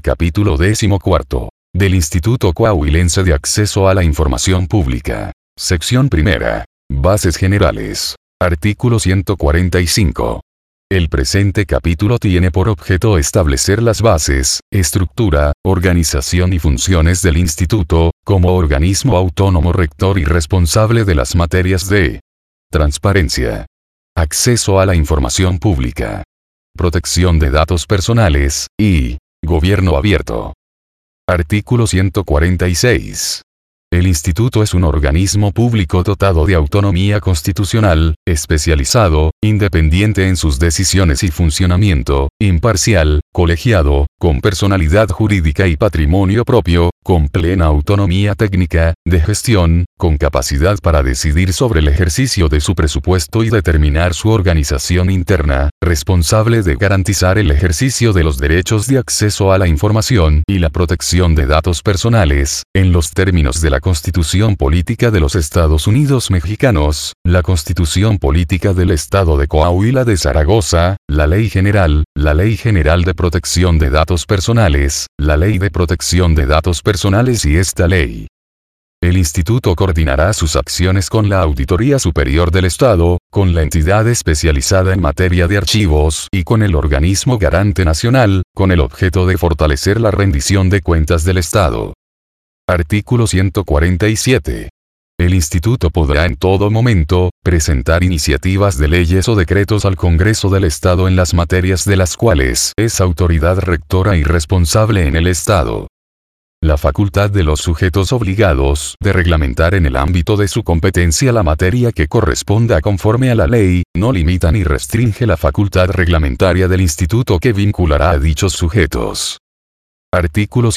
capítulo 14 del Instituto Coahuilense de Acceso a la Información Pública. Sección primera. Bases generales. Artículo 145. El presente capítulo tiene por objeto establecer las bases, estructura, organización y funciones del Instituto, como organismo autónomo rector y responsable de las materias de transparencia, acceso a la información pública, protección de datos personales, y gobierno abierto. Artículo 146. El Instituto es un organismo público dotado de autonomía constitucional, especializado, independiente en sus decisiones y funcionamiento, imparcial, colegiado, con personalidad jurídica y patrimonio propio, con plena autonomía técnica, de gestión, con capacidad para decidir sobre el ejercicio de su presupuesto y determinar su organización interna, responsable de garantizar el ejercicio de los derechos de acceso a la información y la protección de datos personales, en los términos de la Constitución Política de los Estados Unidos Mexicanos, la Constitución Política del Estado de Coahuila de Zaragoza, la Ley General de Protección de Datos Personales, la Ley de Protección de Datos Personales y esta ley. El Instituto coordinará sus acciones con la Auditoría Superior del Estado, con la entidad especializada en materia de archivos y con el organismo garante nacional, con el objeto de fortalecer la rendición de cuentas del Estado. Artículo 147. El Instituto podrá en todo momento presentar iniciativas de leyes o decretos al Congreso del Estado en las materias de las cuales es autoridad rectora y responsable en el Estado. La facultad de los sujetos obligados de reglamentar en el ámbito de su competencia la materia que corresponda conforme a la ley, no limita ni restringe la facultad reglamentaria del Instituto que vinculará a dichos sujetos. Artículo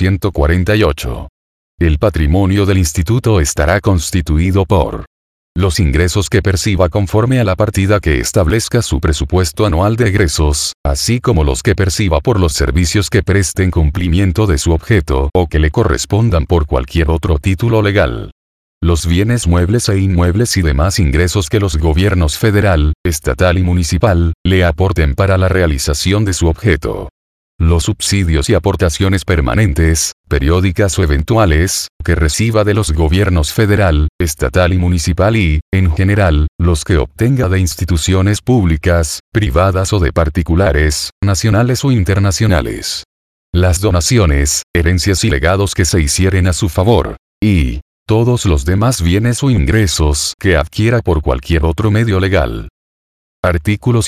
148. El patrimonio del Instituto estará constituido por los ingresos que perciba conforme a la partida que establezca su presupuesto anual de egresos, así como los que perciba por los servicios que presten cumplimiento de su objeto o que le correspondan por cualquier otro título legal. Los bienes muebles e inmuebles y demás ingresos que los gobiernos federal, estatal y municipal le aporten para la realización de su objeto. Los subsidios y aportaciones permanentes, periódicas o eventuales, que reciba de los gobiernos federal, estatal y municipal y, en general, los que obtenga de instituciones públicas, privadas o de particulares, nacionales o internacionales. Las donaciones, herencias y legados que se hicieren a su favor, y todos los demás bienes o ingresos que adquiera por cualquier otro medio legal. Artículo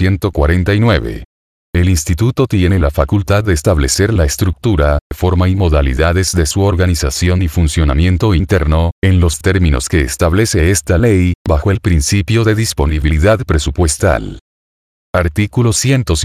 149. El Instituto tiene la facultad de establecer la estructura, forma y modalidades de su organización y funcionamiento interno, en los términos que establece esta ley, bajo el principio de disponibilidad presupuestal. Artículo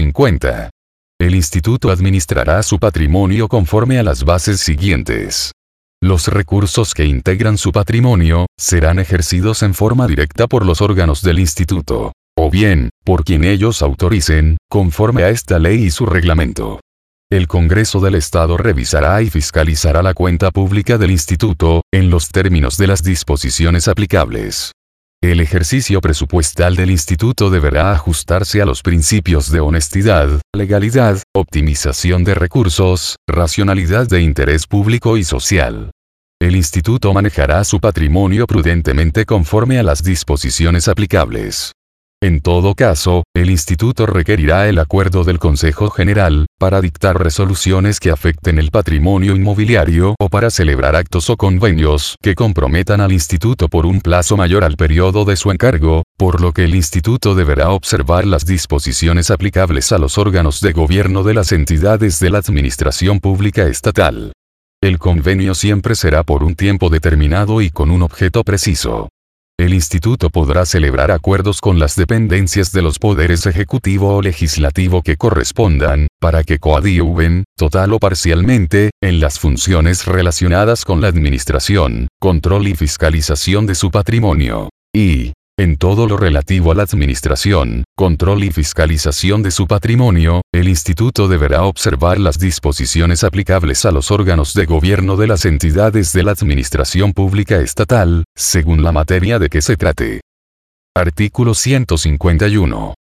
150. El Instituto administrará su patrimonio conforme a las bases siguientes. Los recursos que integran su patrimonio serán ejercidos en forma directa por los órganos del Instituto, o bien, por quien ellos autoricen, conforme a esta ley y su reglamento. El Congreso del Estado revisará y fiscalizará la cuenta pública del Instituto, en los términos de las disposiciones aplicables. El ejercicio presupuestal del Instituto deberá ajustarse a los principios de honestidad, legalidad, optimización de recursos, racionalidad de interés público y social. El Instituto manejará su patrimonio prudentemente conforme a las disposiciones aplicables. En todo caso, el Instituto requerirá el acuerdo del Consejo General, para dictar resoluciones que afecten el patrimonio inmobiliario o para celebrar actos o convenios que comprometan al Instituto por un plazo mayor al periodo de su encargo, por lo que el Instituto deberá observar las disposiciones aplicables a los órganos de gobierno de las entidades de la Administración Pública Estatal. El convenio siempre será por un tiempo determinado y con un objeto preciso. El Instituto podrá celebrar acuerdos con las dependencias de los poderes ejecutivo o legislativo que correspondan, para que coadyuven, total o parcialmente, en las funciones relacionadas con la administración, control y fiscalización de su patrimonio. Y, en todo lo relativo a la administración, control y fiscalización de su patrimonio, el Instituto deberá observar las disposiciones aplicables a los órganos de gobierno de las entidades de la Administración Pública Estatal, según la materia de que se trate. Artículo 151.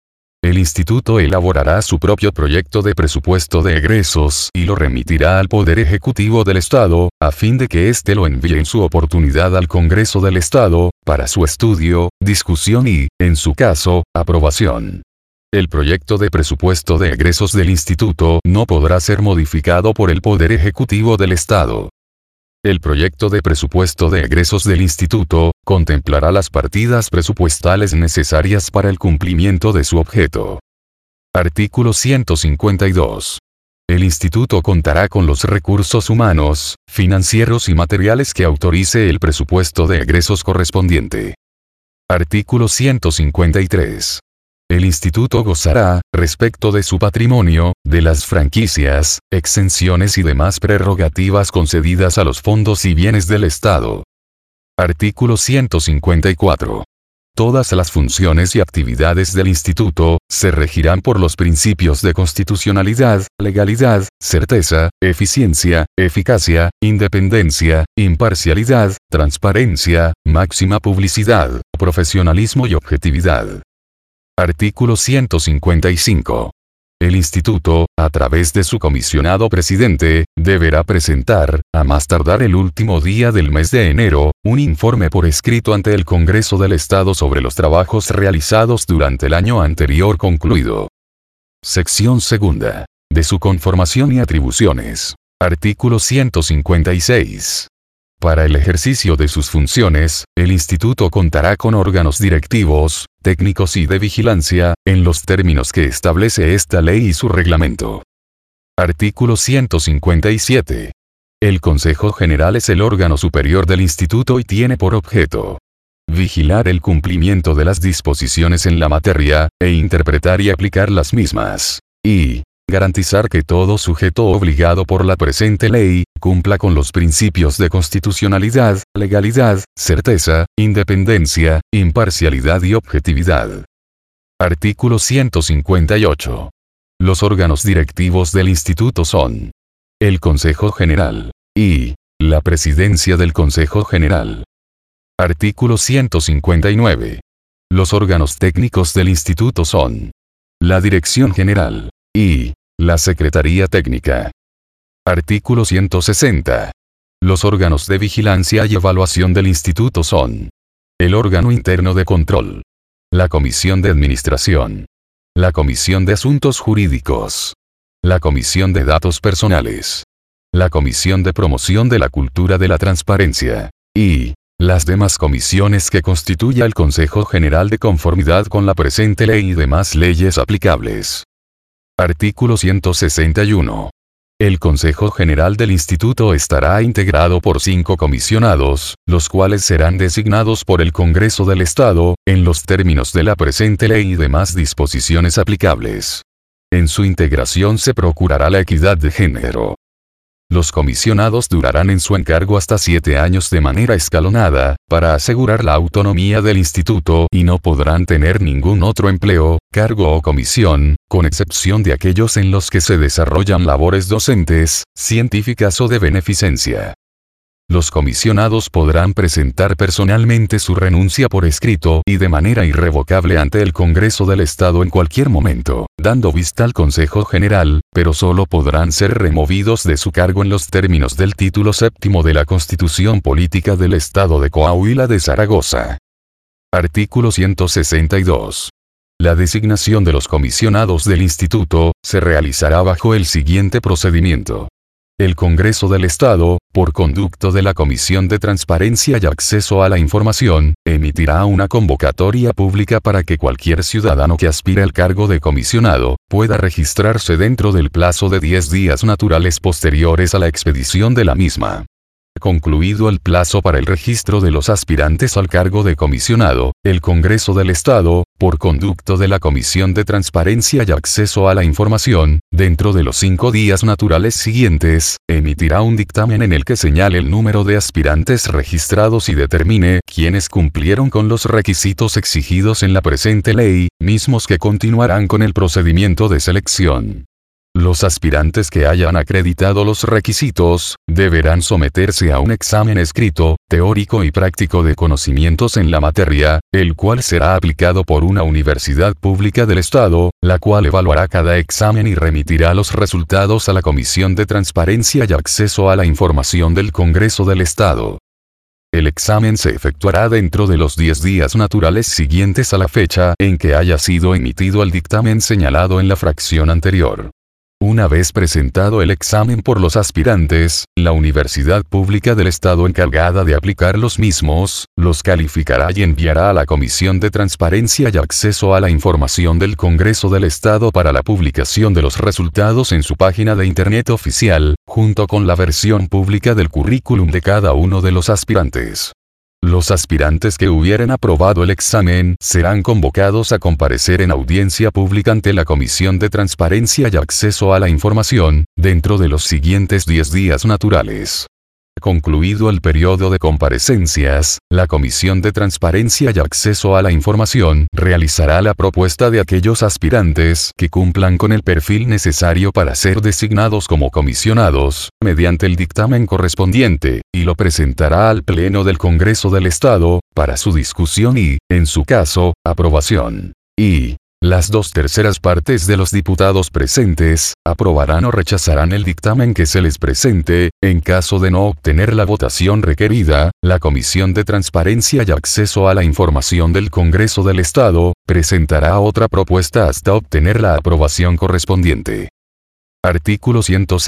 El instituto elaborará su propio proyecto de presupuesto de egresos y lo remitirá al Poder Ejecutivo del Estado, a fin de que éste lo envíe en su oportunidad al Congreso del Estado, para su estudio, discusión y, en su caso, aprobación. El proyecto de presupuesto de egresos del instituto no podrá ser modificado por el Poder Ejecutivo del Estado. El proyecto de presupuesto de egresos del instituto contemplará las partidas presupuestales necesarias para el cumplimiento de su objeto. Artículo 152. El instituto contará con los recursos humanos, financieros y materiales que autorice el presupuesto de egresos correspondiente. Artículo 153. El instituto gozará, respecto de su patrimonio, de las franquicias, exenciones y demás prerrogativas concedidas a los fondos y bienes del Estado. Artículo 154. Todas las funciones y actividades del instituto se regirán por los principios de constitucionalidad, legalidad, certeza, eficiencia, eficacia, independencia, imparcialidad, transparencia, máxima publicidad, profesionalismo y objetividad. Artículo 155. El instituto, a través de su comisionado presidente, deberá presentar, a más tardar el último día del mes de enero, un informe por escrito ante el Congreso del Estado sobre los trabajos realizados durante el año anterior concluido. Sección segunda. De su conformación y atribuciones. Artículo 156. Para el ejercicio de sus funciones, el instituto contará con órganos directivos, técnicos y de vigilancia, en los términos que establece esta ley y su reglamento. Artículo 157. El Consejo General es el órgano superior del instituto y tiene por objeto vigilar el cumplimiento de las disposiciones en la materia, e interpretar y aplicar las mismas, y garantizar que todo sujeto obligado por la presente ley, cumpla con los principios de constitucionalidad, legalidad, certeza, independencia, imparcialidad y objetividad. Artículo 158. Los órganos directivos del instituto son el Consejo General y la Presidencia del Consejo General. Artículo 159. Los órganos técnicos del instituto son la Dirección General y la Secretaría Técnica. Artículo 160. Los órganos de vigilancia y evaluación del instituto son el órgano interno de control, la Comisión de Administración, la Comisión de Asuntos Jurídicos, la Comisión de Datos Personales, la Comisión de Promoción de la Cultura de la Transparencia, y las demás comisiones que constituya el Consejo General de conformidad con la presente ley y demás leyes aplicables. Artículo 161. El Consejo General del Instituto estará integrado por 5 comisionados, los cuales serán designados por el Congreso del Estado, en los términos de la presente ley y demás disposiciones aplicables. En su integración se procurará la equidad de género. Los comisionados durarán en su encargo hasta 7 años de manera escalonada, para asegurar la autonomía del instituto y no podrán tener ningún otro empleo, cargo o comisión, con excepción de aquellos en los que se desarrollan labores docentes, científicas o de beneficencia. Los comisionados podrán presentar personalmente su renuncia por escrito y de manera irrevocable ante el Congreso del Estado en cualquier momento, dando vista al Consejo General, pero solo podrán ser removidos de su cargo en los términos del título 7º de la Constitución Política del Estado de Coahuila de Zaragoza. Artículo 162. La designación de los comisionados del instituto se realizará bajo el siguiente procedimiento. El Congreso del Estado, por conducto de la Comisión de Transparencia y Acceso a la Información, emitirá una convocatoria pública para que cualquier ciudadano que aspire al cargo de comisionado, pueda registrarse dentro del plazo de 10 días naturales posteriores a la expedición de la misma. Concluido el plazo para el registro de los aspirantes al cargo de comisionado, el Congreso del Estado, por conducto de la Comisión de Transparencia y Acceso a la Información, dentro de los 5 días naturales siguientes, emitirá un dictamen en el que señale el número de aspirantes registrados y determine quiénes cumplieron con los requisitos exigidos en la presente ley, mismos que continuarán con el procedimiento de selección. Los aspirantes que hayan acreditado los requisitos, deberán someterse a un examen escrito, teórico y práctico de conocimientos en la materia, el cual será aplicado por una universidad pública del Estado, la cual evaluará cada examen y remitirá los resultados a la Comisión de Transparencia y Acceso a la Información del Congreso del Estado. El examen se efectuará dentro de los 10 días naturales siguientes a la fecha en que haya sido emitido el dictamen señalado en la fracción anterior. Una vez presentado el examen por los aspirantes, la Universidad Pública del Estado encargada de aplicar los mismos, los calificará y enviará a la Comisión de Transparencia y Acceso a la Información del Congreso del Estado para la publicación de los resultados en su página de Internet oficial, junto con la versión pública del currículum de cada uno de los aspirantes. Los aspirantes que hubieren aprobado el examen serán convocados a comparecer en audiencia pública ante la Comisión de Transparencia y Acceso a la Información, dentro de los siguientes 10 días naturales. Concluido el periodo de comparecencias, la Comisión de Transparencia y Acceso a la Información realizará la propuesta de aquellos aspirantes que cumplan con el perfil necesario para ser designados como comisionados, mediante el dictamen correspondiente, y lo presentará al Pleno del Congreso del Estado, para su discusión y, en su caso, aprobación. Y las 2/3 partes de los diputados presentes, aprobarán o rechazarán el dictamen que se les presente. En caso de no obtener la votación requerida, la Comisión de Transparencia y Acceso a la Información del Congreso del Estado, presentará otra propuesta hasta obtener la aprobación correspondiente. Artículo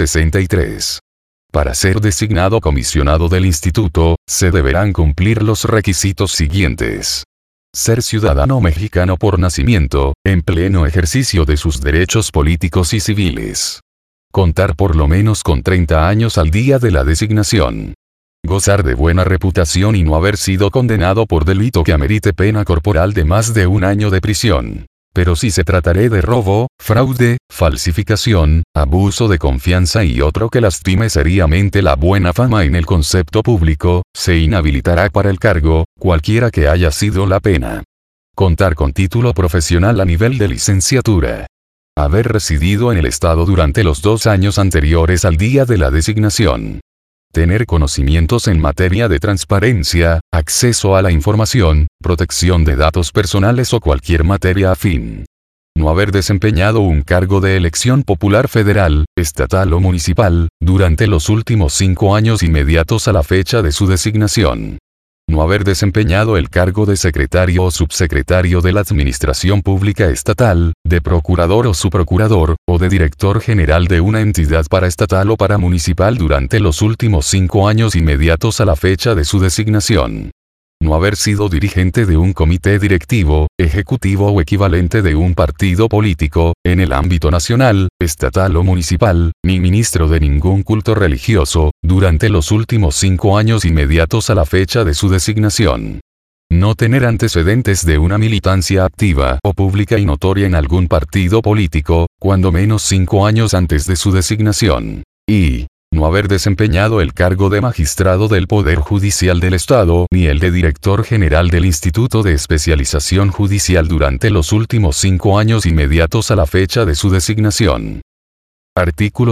163. Para ser designado comisionado del Instituto, se deberán cumplir los requisitos siguientes. Ser ciudadano mexicano por nacimiento, en pleno ejercicio de sus derechos políticos y civiles. Contar por lo menos con 30 años al día de la designación. Gozar de buena reputación y no haber sido condenado por delito que amerite pena corporal de más de 1 año de prisión. Pero si se tratare de robo, fraude, falsificación, abuso de confianza y otro que lastime seriamente la buena fama en el concepto público, se inhabilitará para el cargo, cualquiera que haya sido la pena. Contar con título profesional a nivel de licenciatura. Haber residido en el Estado durante los 2 años anteriores al día de la designación. Tener conocimientos en materia de transparencia, acceso a la información, protección de datos personales o cualquier materia afín. No haber desempeñado un cargo de elección popular federal, estatal o municipal, durante los últimos 5 años inmediatos a la fecha de su designación. No haber desempeñado el cargo de secretario o subsecretario de la Administración Pública Estatal, de procurador o subprocurador, o de director general de una entidad paraestatal o paramunicipal durante los últimos 5 años inmediatos a la fecha de su designación. No haber sido dirigente de un comité directivo, ejecutivo o equivalente de un partido político, en el ámbito nacional, estatal o municipal, ni ministro de ningún culto religioso, durante los últimos 5 años inmediatos a la fecha de su designación. No tener antecedentes de una militancia activa o pública y notoria en algún partido político, cuando menos 5 años antes de su designación. Y no haber desempeñado el cargo de magistrado del Poder Judicial del Estado ni el de director general del Instituto de Especialización Judicial durante los últimos 5 años inmediatos a la fecha de su designación. Artículo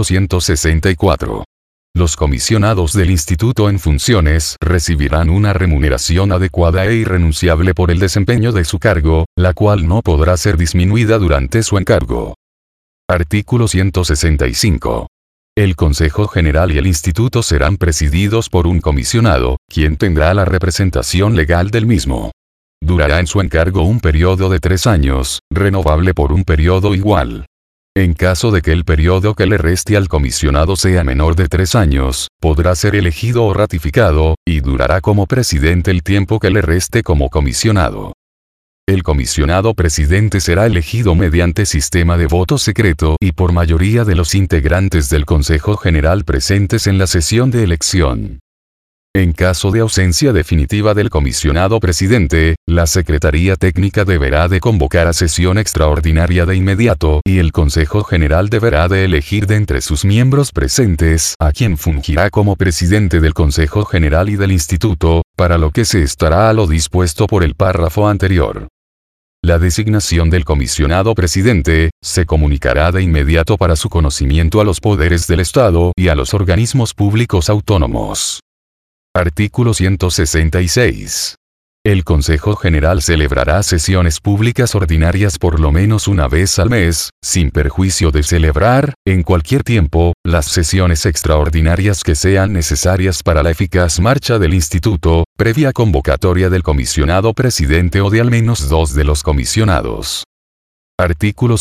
164. Los comisionados del Instituto en funciones recibirán una remuneración adecuada e irrenunciable por el desempeño de su cargo, la cual no podrá ser disminuida durante su encargo. Artículo 165. El Consejo General y el Instituto serán presididos por un comisionado, quien tendrá la representación legal del mismo. Durará en su encargo un periodo de 3 años, renovable por un periodo igual. En caso de que el periodo que le reste al comisionado sea menor de 3 años, podrá ser elegido o ratificado, y durará como presidente el tiempo que le reste como comisionado. El comisionado presidente será elegido mediante sistema de voto secreto y por mayoría de los integrantes del Consejo General presentes en la sesión de elección. En caso de ausencia definitiva del comisionado presidente, la Secretaría Técnica deberá de convocar a sesión extraordinaria de inmediato y el Consejo General deberá de elegir de entre sus miembros presentes a quien fungirá como presidente del Consejo General y del Instituto, para lo que se estará a lo dispuesto por el párrafo anterior. la designación del comisionado presidente se comunicará de inmediato para su conocimiento a los poderes del Estado y a los organismos públicos autónomos. Artículo 166. El Consejo General celebrará sesiones públicas ordinarias por lo menos una vez al mes, sin perjuicio de celebrar, en cualquier tiempo, las sesiones extraordinarias que sean necesarias para la eficaz marcha del Instituto, previa convocatoria del comisionado presidente o de al menos 2 de los comisionados. Artículo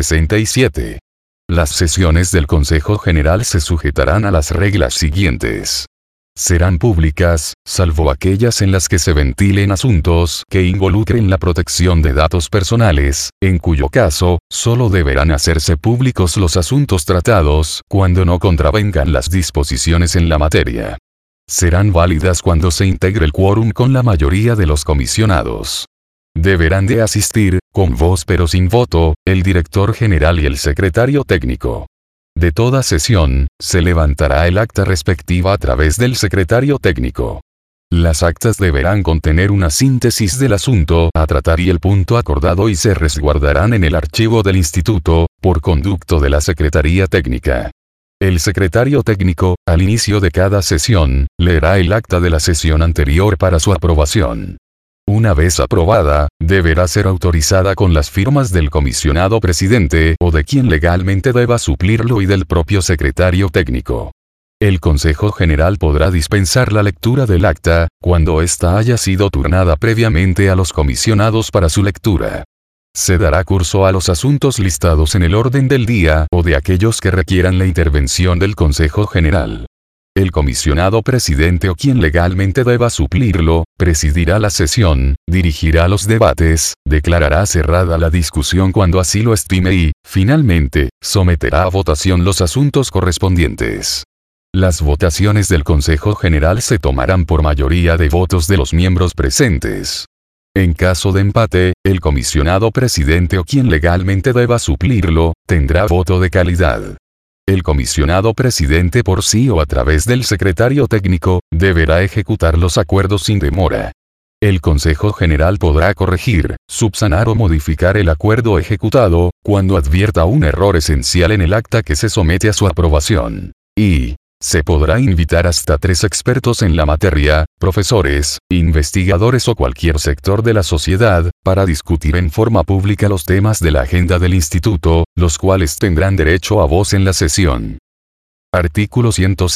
167. Las sesiones del Consejo General se sujetarán a las reglas siguientes. Serán públicas, salvo aquellas en las que se ventilen asuntos que involucren la protección de datos personales, en cuyo caso, solo deberán hacerse públicos los asuntos tratados cuando no contravengan las disposiciones en la materia. Serán válidas cuando se integre el quórum con la mayoría de los comisionados. Deberán de asistir, con voz pero sin voto, el director general y el secretario técnico. De toda sesión, se levantará el acta respectiva a través del secretario técnico. Las actas deberán contener una síntesis del asunto a tratar y el punto acordado y se resguardarán en el archivo del instituto, por conducto de la Secretaría Técnica. El secretario técnico, al inicio de cada sesión, leerá el acta de la sesión anterior para su aprobación. Una vez aprobada, deberá ser autorizada con las firmas del comisionado presidente o de quien legalmente deba suplirlo y del propio secretario técnico. El Consejo General podrá dispensar la lectura del acta, cuando ésta haya sido turnada previamente a los comisionados para su lectura. Se dará curso a los asuntos listados en el orden del día o de aquellos que requieran la intervención del Consejo General. El comisionado presidente o quien legalmente deba suplirlo, presidirá la sesión, dirigirá los debates, declarará cerrada la discusión cuando así lo estime y, finalmente, someterá a votación los asuntos correspondientes. Las votaciones del Consejo General se tomarán por mayoría de votos de los miembros presentes. En caso de empate, el comisionado presidente o quien legalmente deba suplirlo, tendrá voto de calidad. El comisionado presidente por sí o a través del secretario técnico, deberá ejecutar los acuerdos sin demora. El Consejo General podrá corregir, subsanar o modificar el acuerdo ejecutado, cuando advierta un error esencial en el acta que se somete a su aprobación. Y se podrá invitar hasta 3 expertos en la materia, profesores, investigadores o cualquier sector de la sociedad, para discutir en forma pública los temas de la agenda del instituto, los cuales tendrán derecho a voz en la sesión. Artículo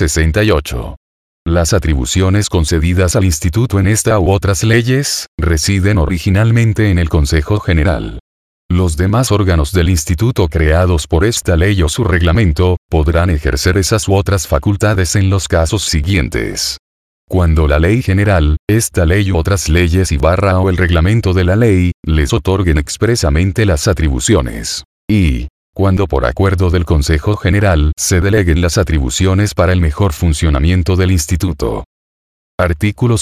168. Las atribuciones concedidas al instituto en esta u otras leyes, residen originalmente en el Consejo General. Los demás órganos del instituto creados por esta ley o su reglamento, podrán ejercer esas u otras facultades en los casos siguientes. Cuando la ley general, esta ley u otras leyes o el reglamento de la ley, les otorguen expresamente las atribuciones. Y cuando por acuerdo del Consejo General se deleguen las atribuciones para el mejor funcionamiento del instituto. Artículo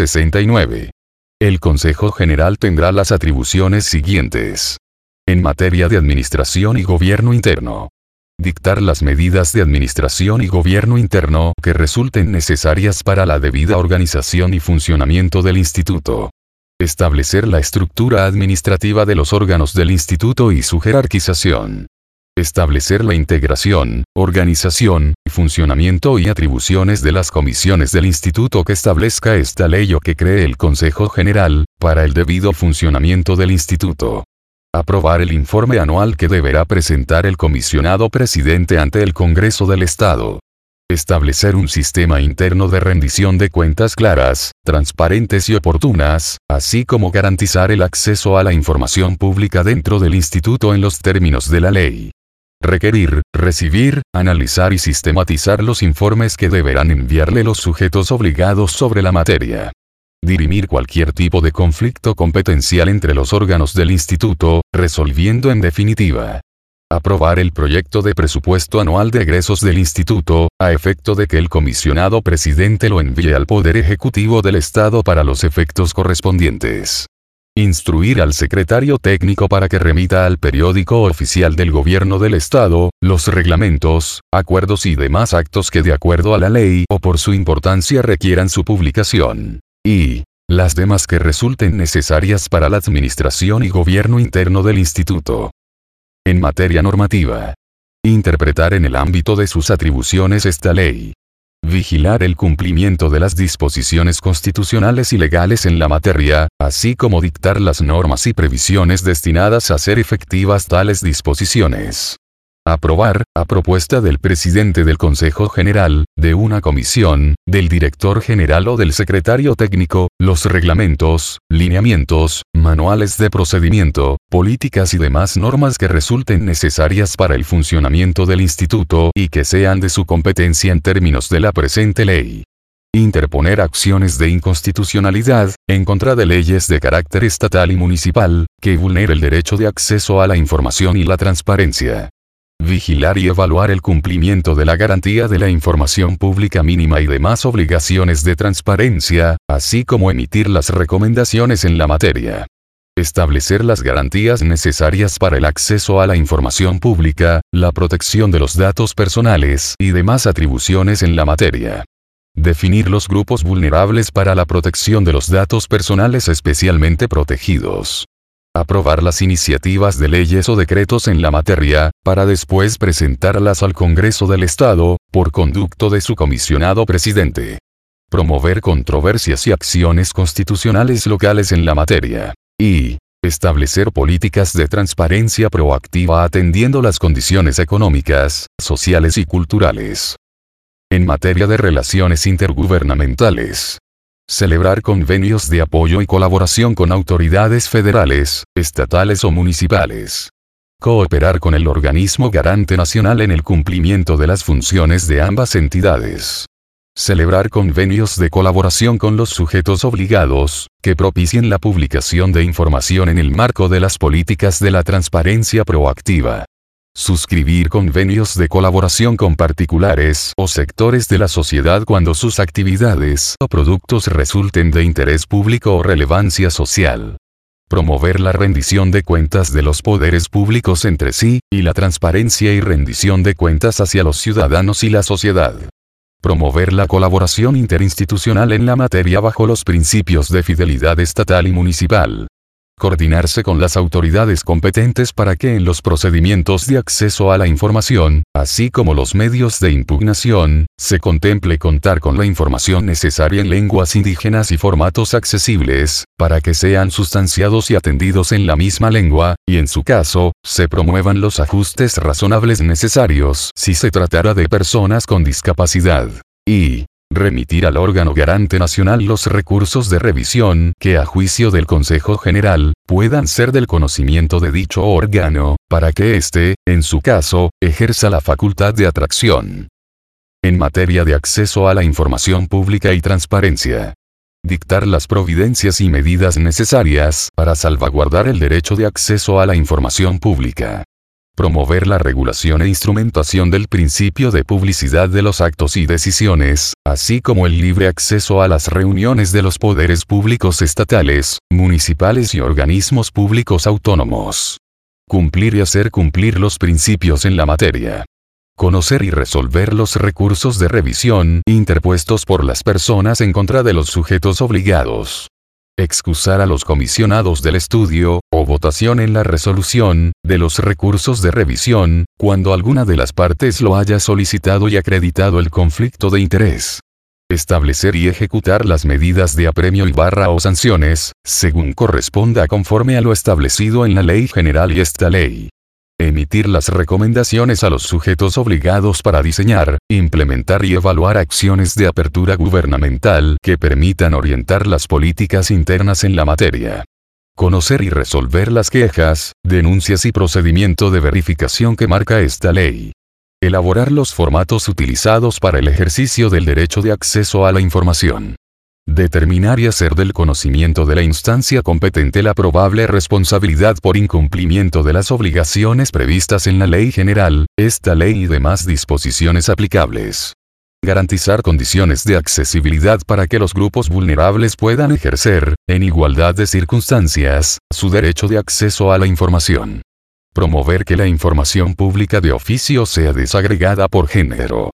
169. El Consejo General tendrá las atribuciones siguientes. En materia de administración y gobierno interno. Dictar las medidas de administración y gobierno interno que resulten necesarias para la debida organización y funcionamiento del instituto. Establecer la estructura administrativa de los órganos del instituto y su jerarquización. Establecer la integración, organización, funcionamiento y atribuciones de las comisiones del instituto que establezca esta ley o que cree el Consejo General, para el debido funcionamiento del instituto. Aprobar el informe anual que deberá presentar el comisionado presidente ante el Congreso del Estado. Establecer un sistema interno de rendición de cuentas claras, transparentes y oportunas, así como garantizar el acceso a la información pública dentro del instituto en los términos de la ley. Requerir, recibir, analizar y sistematizar los informes que deberán enviarle los sujetos obligados sobre la materia. Dirimir cualquier tipo de conflicto competencial entre los órganos del instituto, resolviendo en definitiva. Aprobar el proyecto de presupuesto anual de egresos del instituto, a efecto de que el comisionado presidente lo envíe al Poder Ejecutivo del Estado para los efectos correspondientes. Instruir al secretario técnico para que remita al periódico oficial del Gobierno del Estado, los reglamentos, acuerdos y demás actos que de acuerdo a la ley o por su importancia requieran su publicación. Y las demás que resulten necesarias para la administración y gobierno interno del instituto. En materia normativa. Interpretar en el ámbito de sus atribuciones esta ley. Vigilar el cumplimiento de las disposiciones constitucionales y legales en la materia, así como dictar las normas y previsiones destinadas a hacer efectivas tales disposiciones. Aprobar, a propuesta del presidente del Consejo General, de una comisión, del director general o del secretario técnico, los reglamentos, lineamientos, manuales de procedimiento, políticas y demás normas que resulten necesarias para el funcionamiento del instituto y que sean de su competencia en términos de la presente ley. Interponer acciones de inconstitucionalidad, en contra de leyes de carácter estatal y municipal, que vulneren el derecho de acceso a la información y la transparencia. Vigilar y evaluar el cumplimiento de la garantía de la información pública mínima y demás obligaciones de transparencia, así como emitir las recomendaciones en la materia. Establecer las garantías necesarias para el acceso a la información pública, la protección de los datos personales y demás atribuciones en la materia. Definir los grupos vulnerables para la protección de los datos personales especialmente protegidos. Aprobar las iniciativas de leyes o decretos en la materia, para después presentarlas al Congreso del Estado, por conducto de su comisionado presidente. Promover controversias y acciones constitucionales locales en la materia. Y establecer políticas de transparencia proactiva atendiendo las condiciones económicas, sociales y culturales. En materia de relaciones intergubernamentales. Celebrar convenios de apoyo y colaboración con autoridades federales, estatales o municipales. Cooperar con el organismo garante nacional en el cumplimiento de las funciones de ambas entidades. Celebrar convenios de colaboración con los sujetos obligados, que propicien la publicación de información en el marco de las políticas de la transparencia proactiva. Suscribir convenios de colaboración con particulares o sectores de la sociedad cuando sus actividades o productos resulten de interés público o relevancia social. Promover la rendición de cuentas de los poderes públicos entre sí, y la transparencia y rendición de cuentas hacia los ciudadanos y la sociedad. Promover la colaboración interinstitucional en la materia bajo los principios de fidelidad estatal y municipal. Coordinarse con las autoridades competentes para que en los procedimientos de acceso a la información, así como los medios de impugnación, se contemple contar con la información necesaria en lenguas indígenas y formatos accesibles, para que sean sustanciados y atendidos en la misma lengua, y en su caso, se promuevan los ajustes razonables necesarios si se tratara de personas con discapacidad. Y remitir al órgano garante nacional los recursos de revisión que a juicio del Consejo General, puedan ser del conocimiento de dicho órgano, para que éste, en su caso, ejerza la facultad de atracción. En materia de acceso a la información pública y transparencia. Dictar las providencias y medidas necesarias para salvaguardar el derecho de acceso a la información pública. Promover la regulación e instrumentación del principio de publicidad de los actos y decisiones, así como el libre acceso a las reuniones de los poderes públicos estatales, municipales y organismos públicos autónomos. Cumplir y hacer cumplir los principios en la materia. Conocer y resolver los recursos de revisión interpuestos por las personas en contra de los sujetos obligados. Excusar a los comisionados del estudio, o votación en la resolución, de los recursos de revisión, cuando alguna de las partes lo haya solicitado y acreditado el conflicto de interés. Establecer y ejecutar las medidas de apremio y o sanciones, según corresponda conforme a lo establecido en la Ley General y esta ley. Emitir las recomendaciones a los sujetos obligados para diseñar, implementar y evaluar acciones de apertura gubernamental que permitan orientar las políticas internas en la materia. Conocer y resolver las quejas, denuncias y procedimiento de verificación que marca esta ley. Elaborar los formatos utilizados para el ejercicio del derecho de acceso a la información. Determinar y hacer del conocimiento de la instancia competente la probable responsabilidad por incumplimiento de las obligaciones previstas en la Ley General, esta ley y demás disposiciones aplicables. Garantizar condiciones de accesibilidad para que los grupos vulnerables puedan ejercer, en igualdad de circunstancias, su derecho de acceso a la información. Promover que la información pública de oficio sea desagregada por género.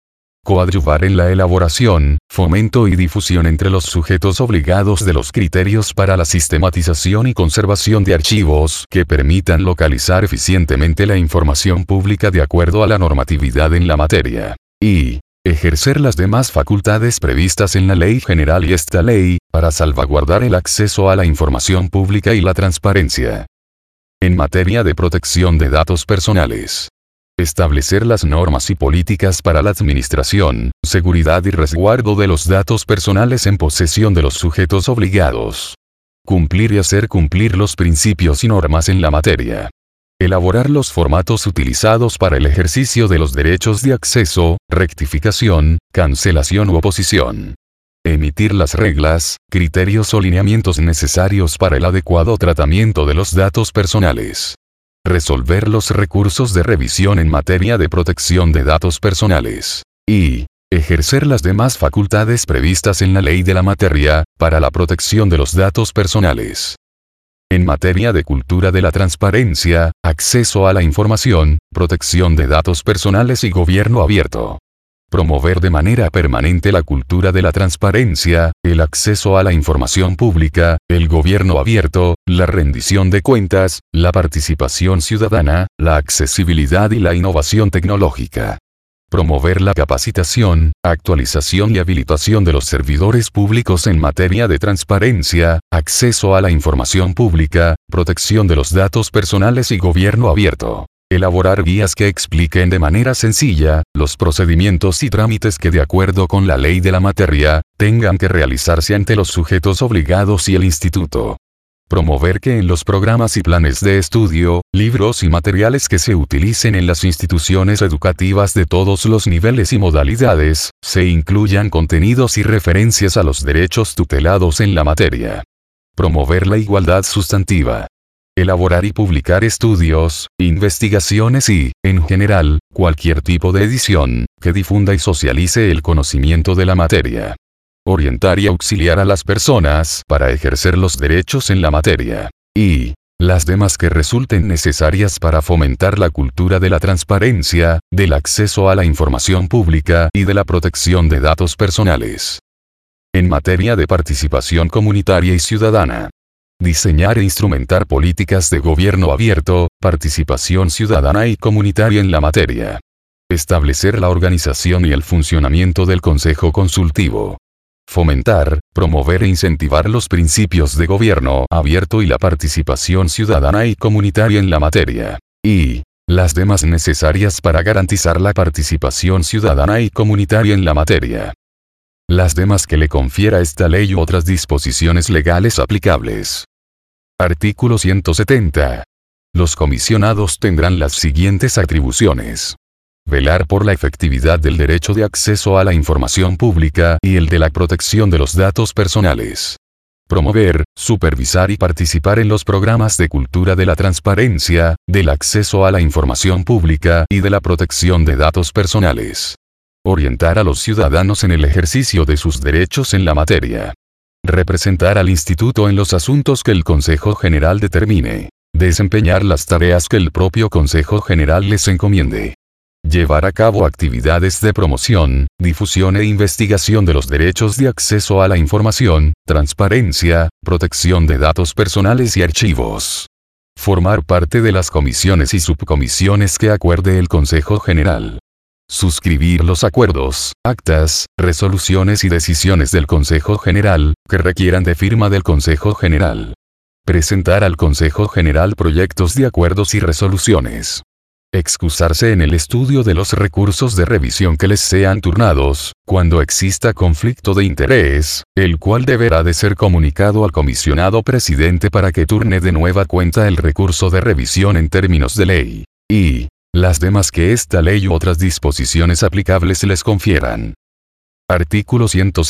coadyuvar en la elaboración, fomento y difusión entre los sujetos obligados de los criterios para la sistematización y conservación de archivos que permitan localizar eficientemente la información pública de acuerdo a la normatividad en la materia. Y ejercer las demás facultades previstas en la Ley General y esta ley, para salvaguardar el acceso a la información pública y la transparencia. En materia de protección de datos personales. Establecer las normas y políticas para la administración, seguridad y resguardo de los datos personales en posesión de los sujetos obligados. Cumplir y hacer cumplir los principios y normas en la materia. Elaborar los formatos utilizados para el ejercicio de los derechos de acceso, rectificación, cancelación u oposición. Emitir las reglas, criterios o lineamientos necesarios para el adecuado tratamiento de los datos personales. Resolver los recursos de revisión en materia de protección de datos personales. Y ejercer las demás facultades previstas en la ley de la materia, para la protección de los datos personales. En materia de cultura de la transparencia, acceso a la información, protección de datos personales y gobierno abierto. Promover de manera permanente la cultura de la transparencia, el acceso a la información pública, el gobierno abierto, la rendición de cuentas, la participación ciudadana, la accesibilidad y la innovación tecnológica. Promover la capacitación, actualización y habilitación de los servidores públicos en materia de transparencia, acceso a la información pública, protección de los datos personales y gobierno abierto. Elaborar guías que expliquen de manera sencilla los procedimientos y trámites que de acuerdo con la ley de la materia, tengan que realizarse ante los sujetos obligados y el instituto. Promover que en los programas y planes de estudio, libros y materiales que se utilicen en las instituciones educativas de todos los niveles y modalidades, se incluyan contenidos y referencias a los derechos tutelados en la materia. Promover la igualdad sustantiva. Elaborar y publicar estudios, investigaciones y, en general, cualquier tipo de edición, que difunda y socialice el conocimiento de la materia. Orientar y auxiliar a las personas para ejercer los derechos en la materia. Y las demás que resulten necesarias para fomentar la cultura de la transparencia, del acceso a la información pública y de la protección de datos personales. En materia de participación comunitaria y ciudadana. Diseñar e instrumentar políticas de gobierno abierto, participación ciudadana y comunitaria en la materia. Establecer la organización y el funcionamiento del Consejo Consultivo. Fomentar, promover e incentivar los principios de gobierno abierto y la participación ciudadana y comunitaria en la materia. Y las demás necesarias para garantizar la participación ciudadana y comunitaria en la materia. Las demás que le confiera esta ley u otras disposiciones legales aplicables. Artículo 170. Los comisionados tendrán las siguientes atribuciones. Velar por la efectividad del derecho de acceso a la información pública y el de la protección de los datos personales. Promover, supervisar y participar en los programas de cultura de la transparencia, del acceso a la información pública y de la protección de datos personales. Orientar a los ciudadanos en el ejercicio de sus derechos en la materia. Representar al Instituto en los asuntos que el Consejo General determine. Desempeñar las tareas que el propio Consejo General les encomiende. Llevar a cabo actividades de promoción, difusión e investigación de los derechos de acceso a la información, transparencia, protección de datos personales y archivos. Formar parte de las comisiones y subcomisiones que acuerde el Consejo General. Suscribir los acuerdos, actas, resoluciones y decisiones del Consejo General, que requieran de firma del Consejo General. Presentar al Consejo General proyectos de acuerdos y resoluciones. Excusarse en el estudio de los recursos de revisión que les sean turnados, cuando exista conflicto de interés, el cual deberá de ser comunicado al comisionado presidente para que turne de nueva cuenta el recurso de revisión en términos de ley. Y las demás que esta ley u otras disposiciones aplicables les confieran. Artículo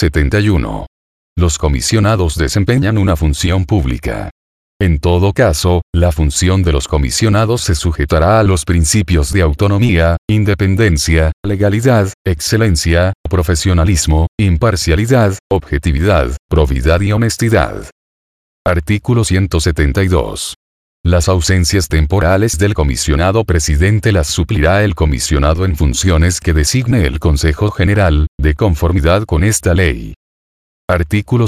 171. Los comisionados desempeñan una función pública. En todo caso, la función de los comisionados se sujetará a los principios de autonomía, independencia, legalidad, excelencia, profesionalismo, imparcialidad, objetividad, probidad y honestidad. Artículo 172. Las ausencias temporales del comisionado presidente las suplirá el comisionado en funciones que designe el Consejo General, de conformidad con esta ley. Artículo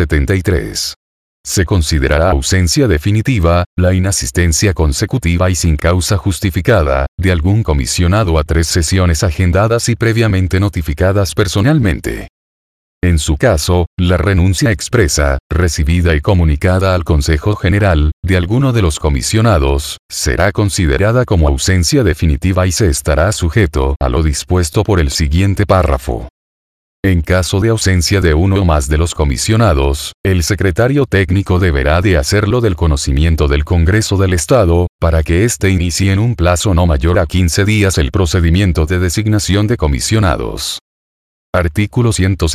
173. Se considerará ausencia definitiva, la inasistencia consecutiva y sin causa justificada, de algún comisionado a 3 sesiones agendadas y previamente notificadas personalmente. En su caso, la renuncia expresa, recibida y comunicada al Consejo General, de alguno de los comisionados, será considerada como ausencia definitiva y se estará sujeto a lo dispuesto por el siguiente párrafo. En caso de ausencia de uno o más de los comisionados, el secretario técnico deberá de hacerlo del conocimiento del Congreso del Estado, para que éste inicie en un plazo no mayor a 15 días el procedimiento de designación de comisionados. Artículo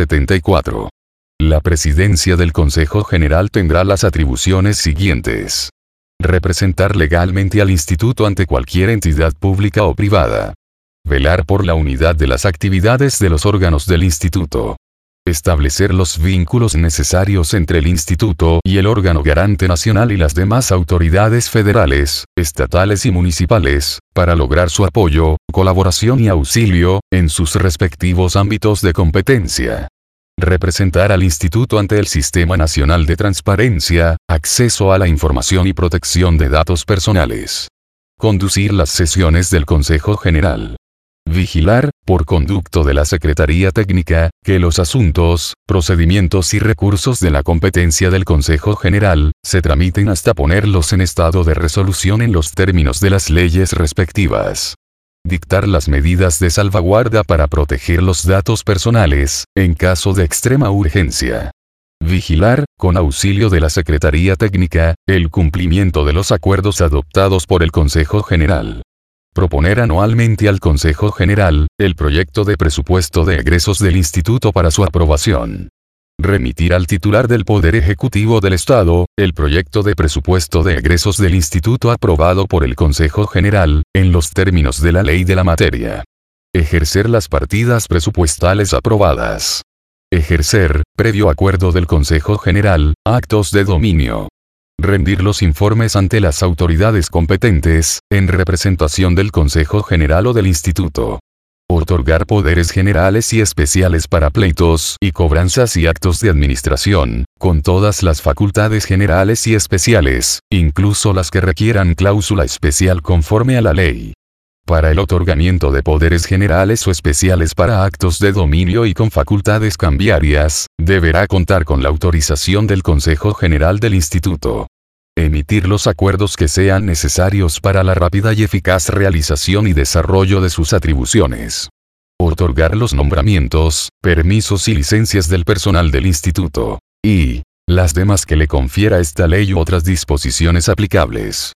174. La presidencia del Consejo General tendrá las atribuciones siguientes. Representar legalmente al Instituto ante cualquier entidad pública o privada. Velar por la unidad de las actividades de los órganos del Instituto. Establecer los vínculos necesarios entre el Instituto y el órgano garante nacional y las demás autoridades federales, estatales y municipales, para lograr su apoyo, colaboración y auxilio, en sus respectivos ámbitos de competencia. Representar al Instituto ante el Sistema Nacional de Transparencia, Acceso a la Información y Protección de Datos Personales. Conducir las sesiones del Consejo General. Vigilar, por conducto de la Secretaría Técnica, que los asuntos, procedimientos y recursos de la competencia del Consejo General, se tramiten hasta ponerlos en estado de resolución en los términos de las leyes respectivas. Dictar las medidas de salvaguarda para proteger los datos personales, en caso de extrema urgencia. Vigilar, con auxilio de la Secretaría Técnica, el cumplimiento de los acuerdos adoptados por el Consejo General. Proponer anualmente al Consejo General, el proyecto de presupuesto de egresos del Instituto para su aprobación. Remitir al titular del Poder Ejecutivo del Estado, el proyecto de presupuesto de egresos del Instituto aprobado por el Consejo General, en los términos de la ley de la materia. Ejercer las partidas presupuestales aprobadas. Ejercer, previo acuerdo del Consejo General, actos de dominio. Rendir los informes ante las autoridades competentes, en representación del Consejo General o del Instituto. Otorgar poderes generales y especiales para pleitos y cobranzas y actos de administración, con todas las facultades generales y especiales, incluso las que requieran cláusula especial conforme a la ley. Para el otorgamiento de poderes generales o especiales para actos de dominio y con facultades cambiarias, deberá contar con la autorización del Consejo General del Instituto. Emitir los acuerdos que sean necesarios para la rápida y eficaz realización y desarrollo de sus atribuciones. Otorgar los nombramientos, permisos y licencias del personal del Instituto. Y las demás que le confiera esta ley u otras disposiciones aplicables.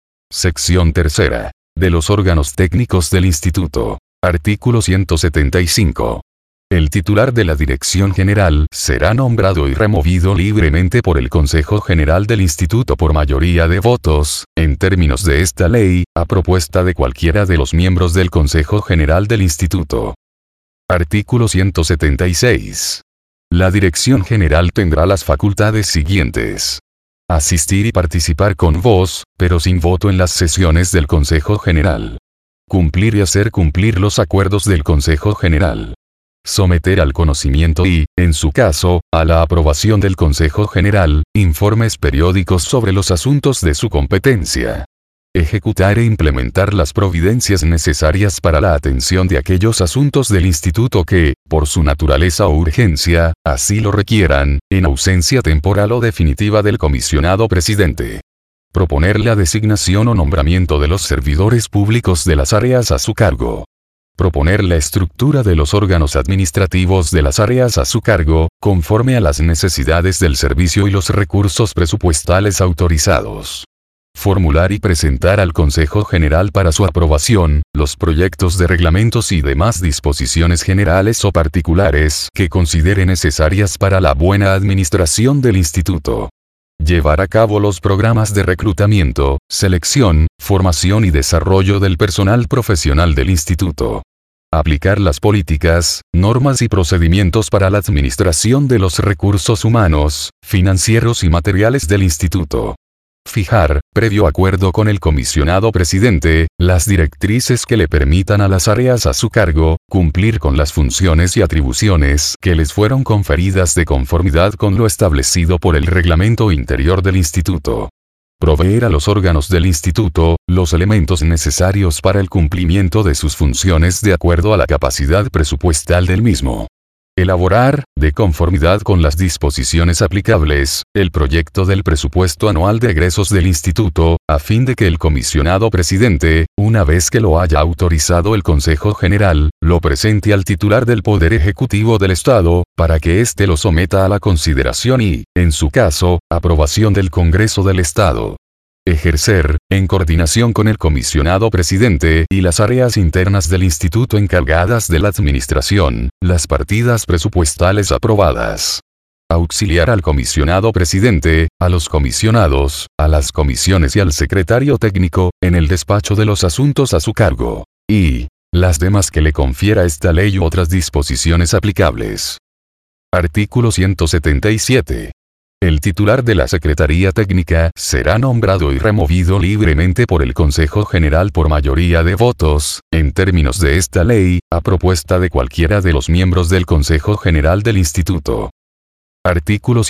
Sección tercera. De los órganos técnicos del Instituto. Artículo 175. El titular de la Dirección General será nombrado y removido libremente por el Consejo General del Instituto por mayoría de votos, en términos de esta ley, a propuesta de cualquiera de los miembros del Consejo General del Instituto. Artículo 176. La Dirección General tendrá las facultades siguientes. Asistir y participar con voz, pero sin voto en las sesiones del Consejo General. Cumplir y hacer cumplir los acuerdos del Consejo General. Someter al conocimiento y, en su caso, a la aprobación del Consejo General, informes periódicos sobre los asuntos de su competencia. Ejecutar e implementar las providencias necesarias para la atención de aquellos asuntos del Instituto que, por su naturaleza o urgencia, así lo requieran, en ausencia temporal o definitiva del comisionado presidente. Proponer la designación o nombramiento de los servidores públicos de las áreas a su cargo. Proponer la estructura de los órganos administrativos de las áreas a su cargo, conforme a las necesidades del servicio y los recursos presupuestales autorizados. Formular y presentar al Consejo General para su aprobación, los proyectos de reglamentos y demás disposiciones generales o particulares que considere necesarias para la buena administración del Instituto. Llevar a cabo los programas de reclutamiento, selección, formación y desarrollo del personal profesional del Instituto. Aplicar las políticas, normas y procedimientos para la administración de los recursos humanos, financieros y materiales del Instituto. Fijar, previo acuerdo con el comisionado presidente, las directrices que le permitan a las áreas a su cargo, cumplir con las funciones y atribuciones que les fueron conferidas de conformidad con lo establecido por el reglamento interior del instituto. Proveer a los órganos del instituto, los elementos necesarios para el cumplimiento de sus funciones de acuerdo a la capacidad presupuestal del mismo. Elaborar, de conformidad con las disposiciones aplicables, el proyecto del presupuesto anual de egresos del instituto, a fin de que el comisionado presidente, una vez que lo haya autorizado el Consejo General, lo presente al titular del Poder Ejecutivo del Estado, para que éste lo someta a la consideración y, en su caso, aprobación del Congreso del Estado. Ejercer, en coordinación con el comisionado presidente y las áreas internas del instituto encargadas de la administración, las partidas presupuestales aprobadas. Auxiliar al comisionado presidente, a los comisionados, a las comisiones y al secretario técnico, en el despacho de los asuntos a su cargo. Y las demás que le confiera esta ley u otras disposiciones aplicables. Artículo 177. El titular de la Secretaría Técnica será nombrado y removido libremente por el Consejo General por mayoría de votos, en términos de esta ley, a propuesta de cualquiera de los miembros del Consejo General del Instituto. Artículo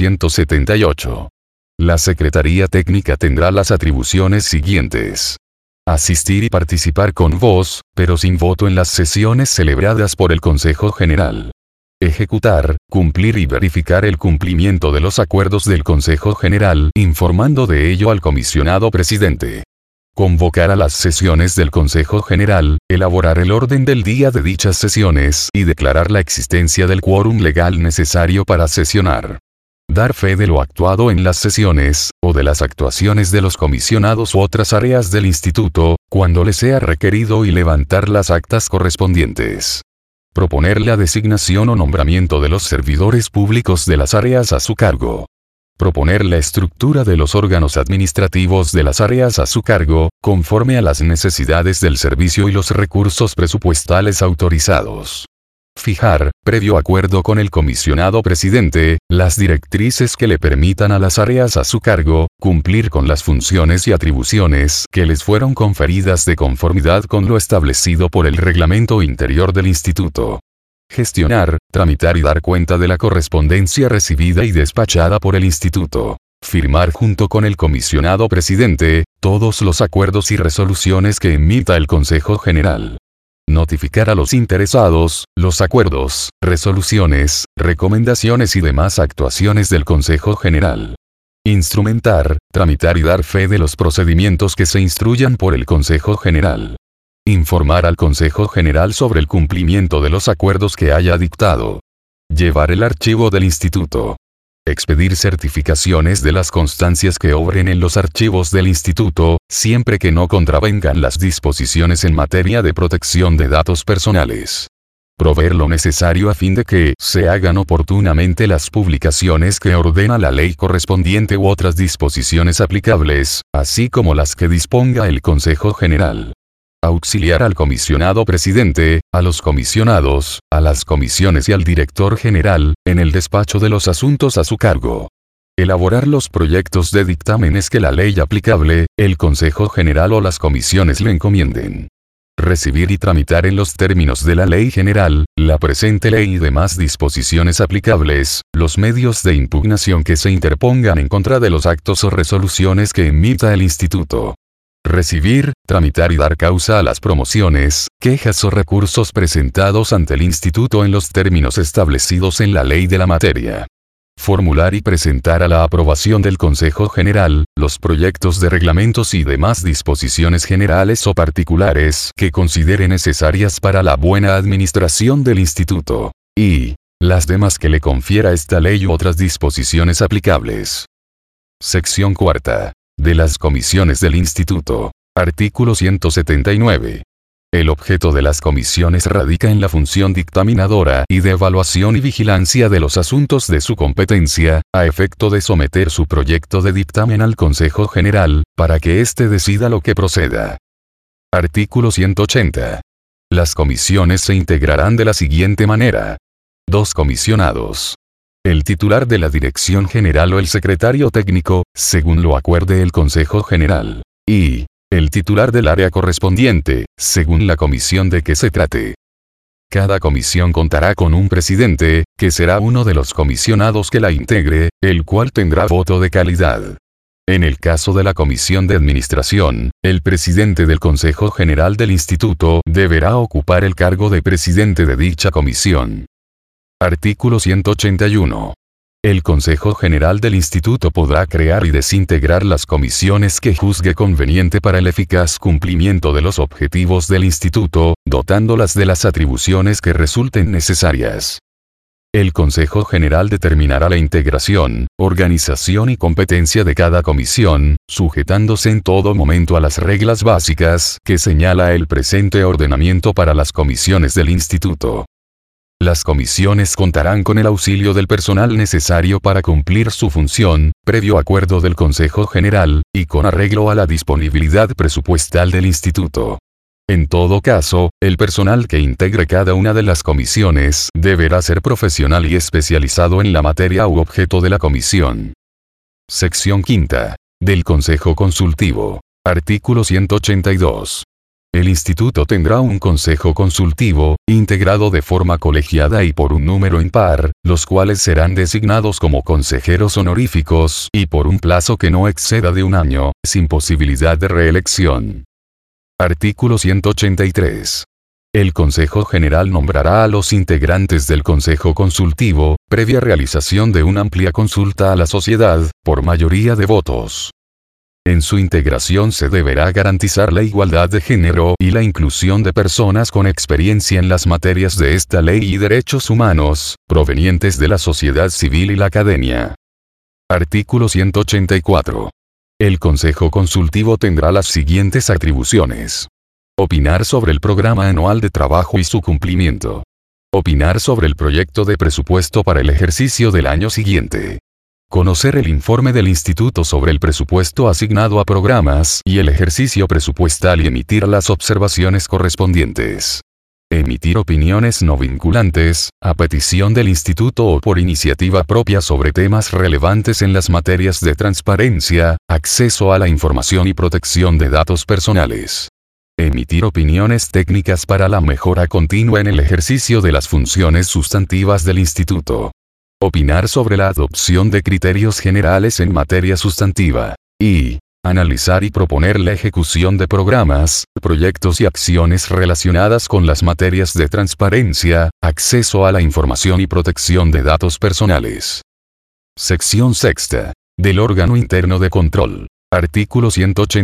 178. La Secretaría Técnica tendrá las atribuciones siguientes. Asistir y participar con voz, pero sin voto en las sesiones celebradas por el Consejo General. Ejecutar, cumplir y verificar el cumplimiento de los acuerdos del Consejo General, informando de ello al comisionado presidente. Convocar a las sesiones del Consejo General, elaborar el orden del día de dichas sesiones y declarar la existencia del quórum legal necesario para sesionar. Dar fe de lo actuado en las sesiones, o de las actuaciones de los comisionados u otras áreas del instituto, cuando le sea requerido y levantar las actas correspondientes. Proponer la designación o nombramiento de los servidores públicos de las áreas a su cargo. Proponer la estructura de los órganos administrativos de las áreas a su cargo, conforme a las necesidades del servicio y los recursos presupuestales autorizados. Fijar, previo acuerdo con el comisionado presidente, las directrices que le permitan a las áreas a su cargo, cumplir con las funciones y atribuciones que les fueron conferidas de conformidad con lo establecido por el reglamento interior del instituto. Gestionar, tramitar y dar cuenta de la correspondencia recibida y despachada por el instituto. Firmar junto con el comisionado presidente, todos los acuerdos y resoluciones que emita el Consejo General. Notificar a los interesados, los acuerdos, resoluciones, recomendaciones y demás actuaciones del Consejo General. Instrumentar, tramitar y dar fe de los procedimientos que se instruyan por el Consejo General. Informar al Consejo General sobre el cumplimiento de los acuerdos que haya dictado. Llevar el archivo del instituto. Expedir certificaciones de las constancias que obren en los archivos del instituto, siempre que no contravengan las disposiciones en materia de protección de datos personales. Proveer lo necesario a fin de que se hagan oportunamente las publicaciones que ordena la ley correspondiente u otras disposiciones aplicables, así como las que disponga el Consejo General. Auxiliar al comisionado presidente, a los comisionados, a las comisiones y al director general, en el despacho de los asuntos a su cargo. Elaborar los proyectos de dictámenes que la ley aplicable, el Consejo General o las comisiones le encomienden. Recibir y tramitar en los términos de la ley general, la presente ley y demás disposiciones aplicables, los medios de impugnación que se interpongan en contra de los actos o resoluciones que emita el instituto. Recibir, tramitar y dar causa a las promociones, quejas o recursos presentados ante el instituto en los términos establecidos en la ley de la materia. Formular y presentar a la aprobación del Consejo General, los proyectos de reglamentos y demás disposiciones generales o particulares que considere necesarias para la buena administración del instituto. Y las demás que le confiera esta ley u otras disposiciones aplicables. Sección cuarta. De las comisiones del Instituto. Artículo 179. El objeto de las comisiones radica en la función dictaminadora y de evaluación y vigilancia de los asuntos de su competencia, a efecto de someter su proyecto de dictamen al Consejo General, para que éste decida lo que proceda. Artículo 180. Las comisiones se integrarán de la siguiente manera. 2 comisionados. el titular de la Dirección General o el secretario técnico, según lo acuerde el Consejo General. Y el titular del área correspondiente, según la comisión de que se trate. Cada comisión contará con un presidente, que será uno de los comisionados que la integre, el cual tendrá voto de calidad. En el caso de la comisión de administración, el presidente del Consejo General del Instituto deberá ocupar el cargo de presidente de dicha comisión. Artículo 181. El Consejo General del Instituto podrá crear y desintegrar las comisiones que juzgue conveniente para el eficaz cumplimiento de los objetivos del Instituto, dotándolas de las atribuciones que resulten necesarias. El Consejo General determinará la integración, organización y competencia de cada comisión, sujetándose en todo momento a las reglas básicas que señala el presente ordenamiento para las comisiones del Instituto. Las comisiones contarán con el auxilio del personal necesario para cumplir su función, previo acuerdo del Consejo General, y con arreglo a la disponibilidad presupuestal del Instituto. En todo caso, el personal que integre cada una de las comisiones deberá ser profesional y especializado en la materia u objeto de la comisión. Sección quinta. Del Consejo Consultivo. Artículo 182. El Instituto tendrá un Consejo Consultivo, integrado de forma colegiada y por un número impar, los cuales serán designados como consejeros honoríficos y por un plazo que no exceda de un año, sin posibilidad de reelección. Artículo 183. El Consejo General nombrará a los integrantes del Consejo Consultivo, previa realización de una amplia consulta a la sociedad, por mayoría de votos. En su integración se deberá garantizar la igualdad de género y la inclusión de personas con experiencia en las materias de esta ley y derechos humanos, provenientes de la sociedad civil y la academia. Artículo 184. El Consejo Consultivo tendrá las siguientes atribuciones. Opinar sobre el programa anual de trabajo y su cumplimiento. Opinar sobre el proyecto de presupuesto para el ejercicio del año siguiente. Conocer el informe del Instituto sobre el presupuesto asignado a programas y el ejercicio presupuestal y emitir las observaciones correspondientes. Emitir opiniones no vinculantes, a petición del Instituto o por iniciativa propia sobre temas relevantes en las materias de transparencia, acceso a la información y protección de datos personales. Emitir opiniones técnicas para la mejora continua en el ejercicio de las funciones sustantivas del Instituto. Opinar sobre la adopción de criterios generales en materia sustantiva. Y analizar y proponer la ejecución de programas, proyectos y acciones relacionadas con las materias de transparencia, acceso a la información y protección de datos personales. Sección sexta. Del órgano interno de control. Artículo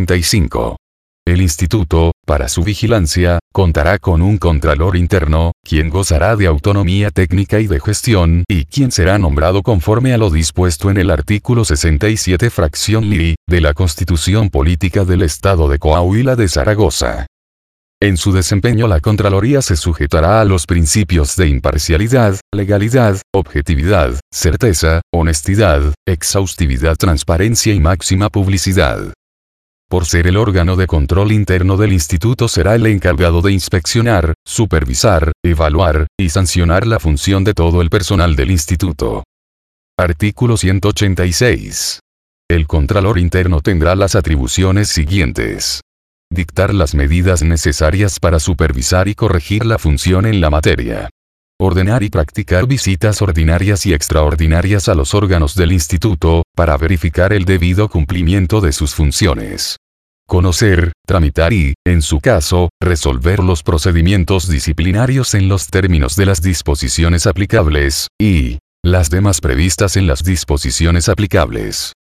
185. El Instituto, para su vigilancia, contará con un Contralor interno, quien gozará de autonomía técnica y de gestión, y quien será nombrado conforme a lo dispuesto en el artículo 67 fracción li, de la Constitución Política del Estado de Coahuila de Zaragoza. En su desempeño la Contraloría se sujetará a los principios de imparcialidad, legalidad, objetividad, certeza, honestidad, exhaustividad, transparencia y máxima publicidad. Por ser el órgano de control interno del Instituto será el encargado de inspeccionar, supervisar, evaluar, y sancionar la función de todo el personal del Instituto. Artículo 186. El Contralor interno tendrá las atribuciones siguientes. Dictar las medidas necesarias para supervisar y corregir la función en la materia. Ordenar y practicar visitas ordinarias y extraordinarias a los órganos del Instituto, para verificar el debido cumplimiento de sus funciones. Conocer, tramitar y, en su caso, resolver los procedimientos disciplinarios en los términos de las disposiciones aplicables, y las demás previstas en las disposiciones aplicables.